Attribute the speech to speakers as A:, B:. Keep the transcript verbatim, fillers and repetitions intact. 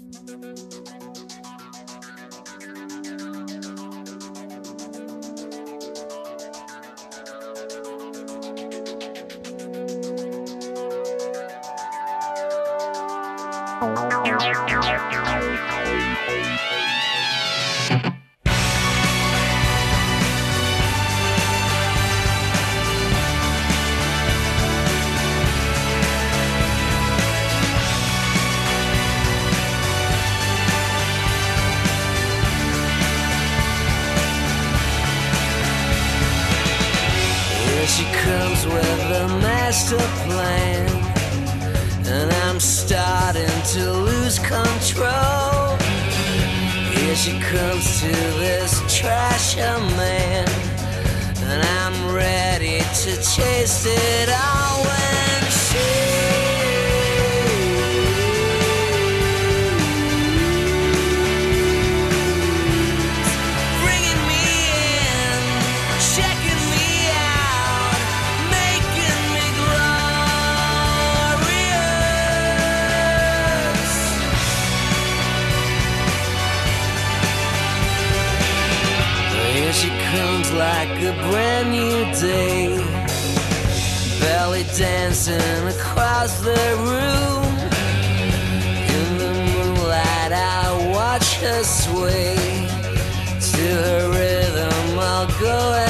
A: She comes with a master plan, and I'm starting to lose control. Here she comes to this trasher man, and I'm ready to chase it all when she She comes like a brand new day, belly dancing across the room. In the moonlight I watch her sway, to her rhythm I'll go